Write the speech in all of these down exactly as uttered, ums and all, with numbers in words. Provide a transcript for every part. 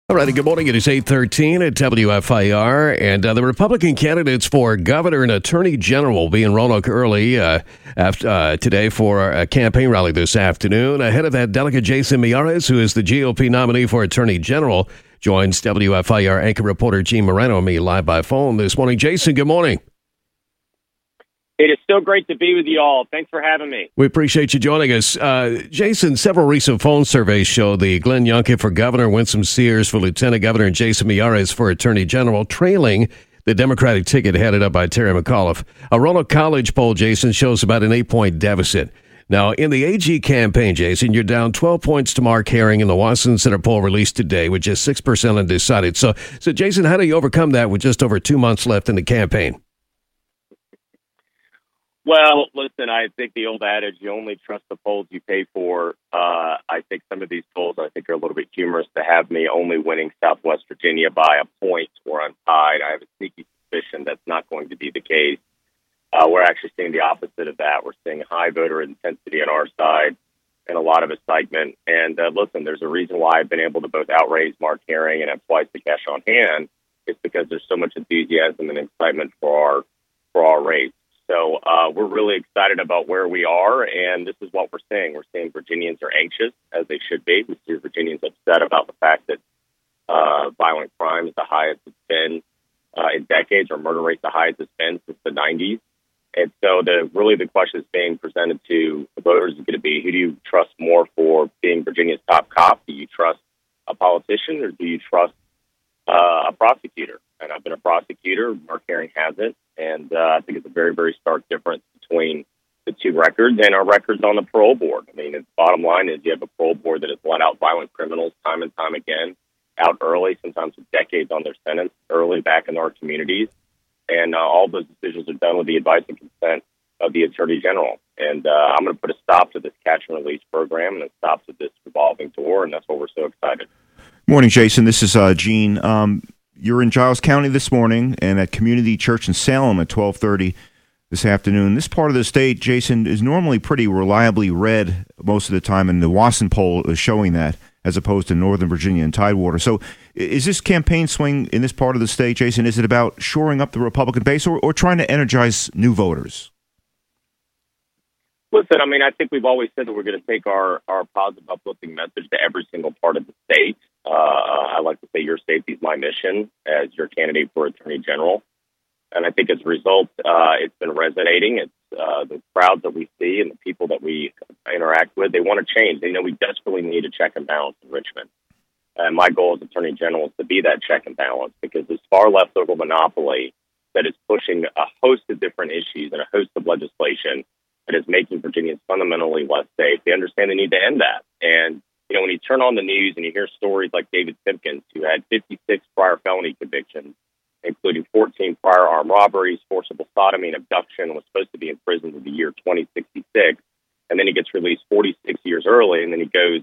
All righty, good morning. It is eight thirteen at W F I R, and uh, the Republican candidates for governor and attorney general will be in Roanoke early uh, after, uh, today for a campaign rally this afternoon. Ahead of that, Delegate Jason Miyares, who is the G O P nominee for attorney general, joins W F I R anchor reporter Gene Moreno and me live by phone this morning. Jason, good morning. It is so great to be with you all. Thanks for having me. We appreciate you joining us. Uh, Jason, several recent phone surveys show the Glenn Youngkin for governor, Winsome Sears for lieutenant governor, and Jason Miyares for attorney general, trailing the Democratic ticket headed up by Terry McAuliffe. A Roanoke College poll, Jason, shows about an eight-point deficit. Now, in the A G campaign, Jason, you're down twelve points to Mark Herring in the Watson Center poll released today, with just six percent undecided. So, so, Jason, how do you overcome that with just over two months left in the campaign? Well, listen, I think the old adage, you only trust the polls you pay for. Uh, I think some of these polls, I think, are a little bit humorous to have me only winning Southwest Virginia by a point or I'm tied. I have a sneaky suspicion that's not going to be the case. Uh, we're actually seeing the opposite of that. We're seeing high voter intensity on our side and a lot of excitement. And uh, listen, there's a reason why I've been able to both outraise Mark Herring and have twice the cash on hand. It's because there's so much enthusiasm and excitement for our for our race. So uh, we're really excited about where we are, and this is what we're seeing. We're seeing Virginians are anxious, as they should be. We see Virginians upset about the fact that uh, violent crime is the highest it's been uh, in decades, or murder rate the highest it's been since the nineties. And so the really the question is being presented to the voters is going to be, who do you trust more for being Virginia's top cop? Do you trust a politician, or do you trust uh, a prosecutor? And I've been a prosecutor. Mark Herring hasn't. And uh, I think it's a very, very stark difference between the two records and our records on the parole board. I mean, the bottom line is you have a parole board that has let out violent criminals time and time again, out early, sometimes with decades on their sentence, early back in our communities. And uh, all those decisions are done with the advice and consent of the Attorney General. And uh, I'm going to put a stop to this catch and release program and a stop to this revolving door, and that's why we're so excited. Morning, Jason. This is uh, Gene. Um, You're in Giles County this morning and at Community Church in Salem at twelve thirty this afternoon. This part of the state, Jason, is normally pretty reliably red most of the time, and the Watson poll is showing that, as opposed to Northern Virginia and Tidewater. So is this campaign swing in this part of the state, Jason, is it about shoring up the Republican base or, or trying to energize new voters? Listen, I mean, I think we've always said that we're going to take our, our positive, uplifting message to every single part of the state. Uh, I like to say your safety is my mission as your candidate for Attorney General. And I think as a result, uh, it's been resonating. It's uh, the crowds that we see and the people that we interact with, they want to change. They know we desperately need a check and balance in Richmond. And my goal as Attorney General is to be that check and balance, because this far-left liberal monopoly that is pushing a host of different issues and a host of legislation that is making Virginians fundamentally less safe. They understand they need to end that. And you know, when you turn on the news and you hear stories like David Simpkins, who had fifty-six prior felony convictions, including fourteen prior armed robberies, forcible sodomy, and abduction, was supposed to be in prison to the year twenty sixty-six, and then he gets released forty-six years early, and then he goes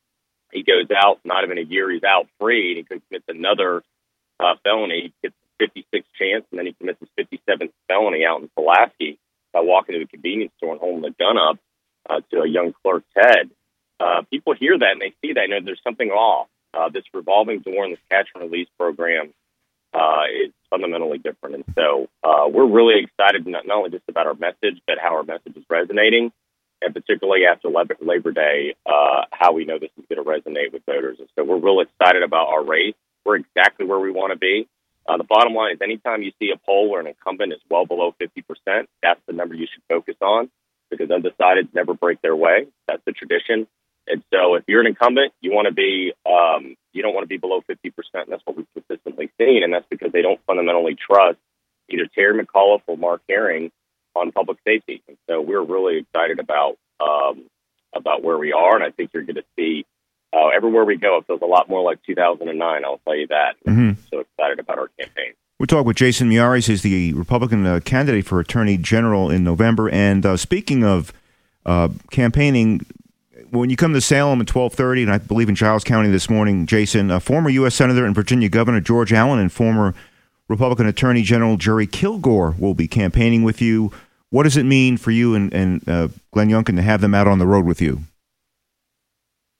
he goes out, not even a year, he's out free, and he commits another uh, felony. He gets a fifty-six chance, and then he commits his fifty-seventh felony out in Pulaski by walking to a convenience store and holding a gun up uh, to a young clerk's head. Uh, people hear that and they see that and know there's something off. Uh, this revolving door and this catch and release program uh, is fundamentally different. And so uh, we're really excited not, not only just about our message, but how our message is resonating, and particularly after Labor Day, uh, how we know this is going to resonate with voters. And so we're real excited about our race. We're exactly where we want to be. Uh, the bottom line is anytime you see a poll where an incumbent is well below fifty percent, that's the number you should focus on, because undecideds never break their way. That's the tradition. And so if you're an incumbent, you want to be, um, you don't want to be below fifty percent. And that's what we've consistently seen. And that's because they don't fundamentally trust either Terry McAuliffe or Mark Herring on public safety. And so we're really excited about, um, about where we are. And I think you're going to see uh, everywhere we go, it feels a lot more like two thousand nine. I'll tell you that. Mm-hmm. I'm so excited about our campaign. We're talking with Jason Miyares. He's the Republican uh, candidate for Attorney General in November. And uh, speaking of uh, campaigning, when you come to Salem at twelve thirty, and I believe in Giles County this morning, Jason, uh, former U S Senator and Virginia Governor George Allen and former Republican Attorney General Jerry Kilgore will be campaigning with you. What does it mean for you and, and uh, Glenn Youngkin to have them out on the road with you?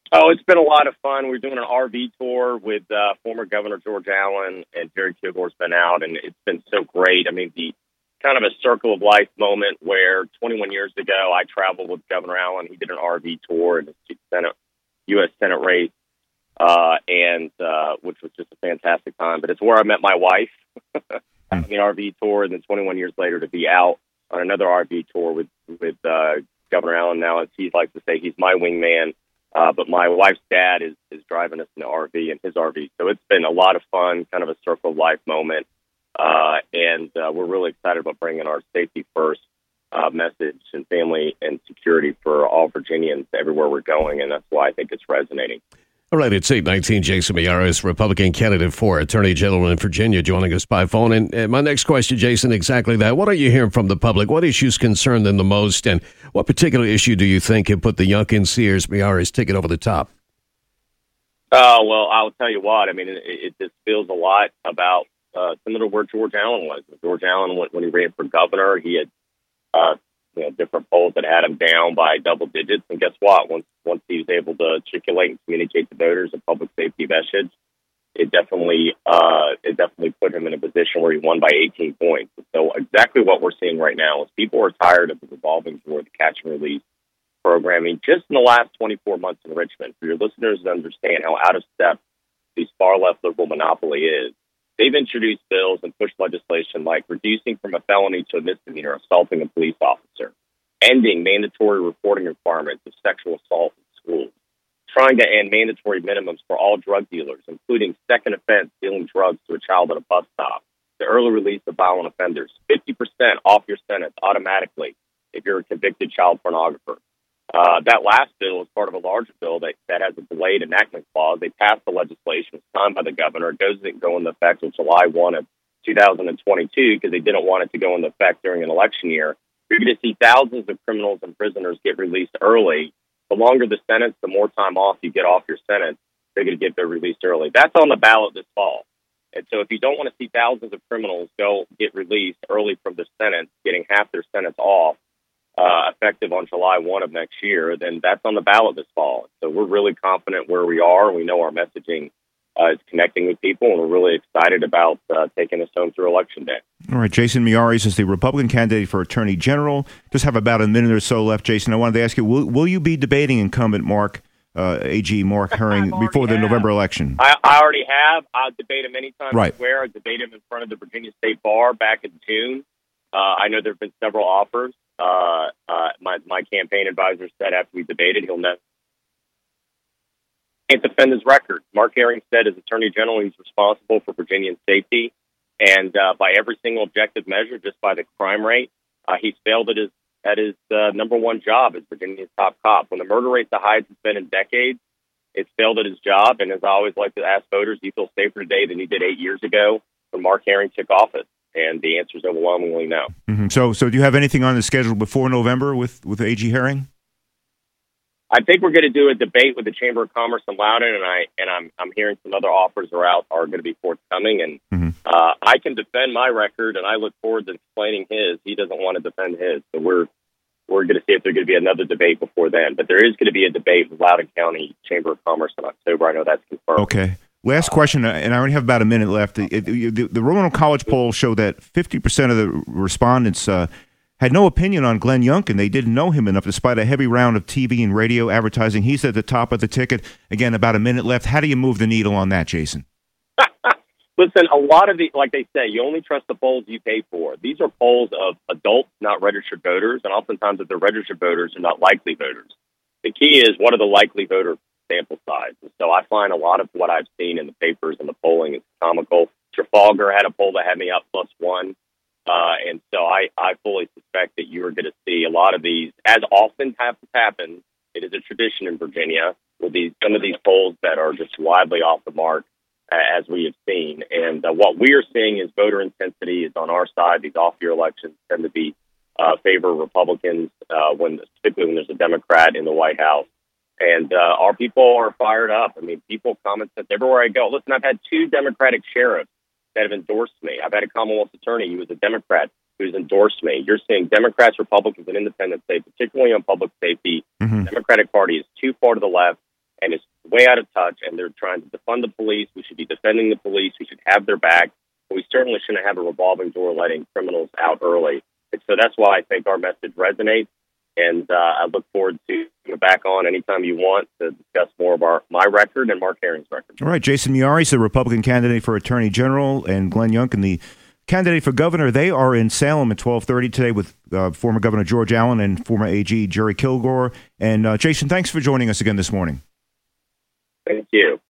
Oh, it's been a lot of fun. We're doing an R V tour with uh, former Governor George Allen, and Jerry Kilgore's been out, and it's been so great. I mean, the kind of a circle of life moment where twenty-one years ago I traveled with Governor Allen. He did an R V tour in the Senate, U S Senate race, uh, and uh, which was just a fantastic time. But it's where I met my wife on the R V tour, and then twenty-one years later to be out on another R V tour with with uh, Governor Allen. Now, as he likes to say, he's my wingman. Uh, but my wife's dad is, is driving us in the R V, in his R V. So it's been a lot of fun, kind of a circle of life moment. Uh, and uh, we're really excited about bringing our safety first uh, message and family and security for all Virginians everywhere we're going. And that's why I think it's resonating. All right, it's eight nineteen. Jason Miyares, Republican candidate for Attorney General in Virginia, joining us by phone. And uh, my next question, Jason, exactly that. What are you hearing from the public? What issues concern them the most? And what particular issue do you think can put the Youngkin Sears Miyares ticket over the top? Oh, uh, well, I'll tell you what. I mean, it, it just feels a lot about uh, similar to where George Allen was. George Allen, when, when he ran for governor, he had uh, you know, different polls that had him down by double digits. And guess what? Once once he was able to articulate and communicate to voters a public safety message, it definitely uh, it definitely put him in a position where he won by eighteen points. So exactly what we're seeing right now is people are tired of the revolving door, the catch and release programming. Just in the last twenty-four months in Richmond, for your listeners to understand how out of step the far left liberal monopoly is, they've introduced bills and pushed legislation like reducing from a felony to a misdemeanor assaulting a police officer, ending mandatory reporting requirements of sexual assault in schools, trying to end mandatory minimums for all drug dealers, including second offense dealing drugs to a child at a bus stop, the early release of violent offenders, fifty percent off your sentence automatically if you're a convicted child pornographer. Uh, that last bill is part of a larger bill that, that has a delayed enactment clause. They passed the legislation, signed by the governor. It doesn't go into effect until July first of two thousand twenty-two because they didn't want it to go into effect during an election year. You're going to see thousands of criminals and prisoners get released early. The longer the sentence, the more time off you get off your sentence, they're going to get their released early. That's on the ballot this fall. And so if you don't want to see thousands of criminals go get released early from the sentence, getting half their sentence off, uh, effective on July first of next year, then that's on the ballot this fall. So we're really confident where we are. We know our messaging Uh, is connecting with people, and we're really excited about uh, taking us home through Election Day. All right, Jason Miyares is the Republican candidate for Attorney General. Just have about a minute or so left, Jason. I wanted to ask you, will, will you be debating incumbent Mark, uh, A G Mark Herring before the have. November election? I, I already have. I'll debate him anytime right. I swear. I debate him in front of the Virginia State Bar back in June. Uh, I know there have been several offers. Uh, uh, my, my campaign advisor said after we debated, he'll never can't defend his record. Mark Herring said as Attorney General, he's responsible for Virginian safety. And uh, by every single objective measure, just by the crime rate, uh, he's failed at his at his uh, number one job as Virginia's top cop. When the murder rate's the highest it's been in decades, it's failed at his job. And as I always like to ask voters, do you feel safer today than you did eight years ago when Mark Herring took office? And the answer is overwhelmingly no. Mm-hmm. So, so do you have anything on the schedule before November with, with A G Herring? I think we're going to do a debate with the Chamber of Commerce in Loudoun, and I and I'm I'm hearing some other offers are out are going to be forthcoming, and mm-hmm. uh, I can defend my record, and I look forward to explaining his. He doesn't want to defend his, so we're we're going to see if there's going to be another debate before then. But there is going to be a debate with Loudoun County Chamber of Commerce in October. I know that's confirmed. Okay. Last question, and I only have about a minute left. The, the, the Roanoke College poll showed that fifty percent of the respondents uh, had no opinion on Glenn Youngkin. They didn't know him enough, despite a heavy round of T V and radio advertising. He's at the top of the ticket. Again, about a minute left. How do you move the needle on that, Jason? Listen, a lot of the, like they say, you only trust the polls you pay for. These are polls of adults, not registered voters, and oftentimes if they're registered voters, they're not likely voters. The key is, what are the likely voter sample size? And so I find a lot of what I've seen in the papers and the polling is comical. Trafalgar had a poll that had me up plus one. Uh, and so I, I fully suspect that you are going to see a lot of these, as often happens, happen. It is a tradition in Virginia with these some of these polls that are just widely off the mark, uh, as we have seen. And uh, what we are seeing is voter intensity is on our side. These off-year elections tend to be uh, favor Republicans, uh, when particularly when there's a Democrat in the White House. And uh, our people are fired up. I mean, people comment that everywhere I go. Listen, I've had two Democratic sheriffs that have endorsed me. I've had a Commonwealth attorney who was a Democrat who's endorsed me. You're seeing Democrats, Republicans, and independents say, particularly on public safety, mm-hmm. the Democratic Party is too far to the left. and is way out of touch, and they're trying to defund the police. We should be defending the police. We should have their back. But we certainly shouldn't have a revolving door letting criminals out early. And so that's why I think our message resonates. And uh, I look forward to coming back on anytime you want to discuss more of our my record and Mark Herring's record. All right, Jason Miyares is the Republican candidate for Attorney General, and Glenn Youngkin, the candidate for governor. They are in Salem at twelve thirty today with uh, former Governor George Allen and former A G Jerry Kilgore. And uh, Jason, thanks for joining us again this morning. Thank you.